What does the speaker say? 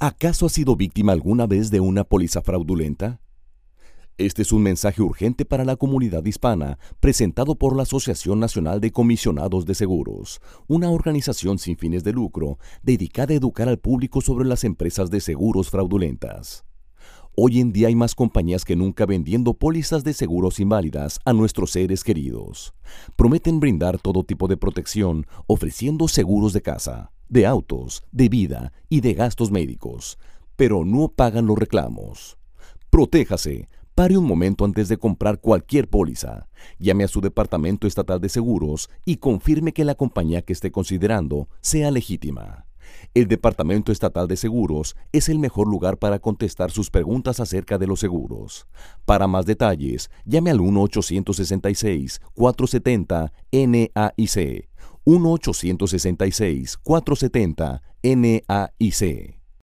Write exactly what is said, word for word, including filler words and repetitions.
¿Acaso has sido víctima alguna vez de una póliza fraudulenta? Este es un mensaje urgente para la comunidad hispana, presentado por la Asociación Nacional de Comisionados de Seguros, una organización sin fines de lucro dedicada a educar al público sobre las empresas de seguros fraudulentas. Hoy en día hay más compañías que nunca vendiendo pólizas de seguros inválidas a nuestros seres queridos. Prometen brindar todo tipo de protección, ofreciendo seguros de casa, de autos, de vida y de gastos médicos, pero no pagan los reclamos. Protéjase. Pare un momento antes de comprar cualquier póliza. Llame a su departamento estatal de seguros y confirme que la compañía que esté considerando sea legítima. El Departamento Estatal de Seguros es el mejor lugar para contestar sus preguntas acerca de los seguros. Para más detalles, llame al uno ochocientos sesenta y seis, cuatrocientos setenta, N A I C. uno ochocientos sesenta y seis, cuatrocientos setenta, N A I C.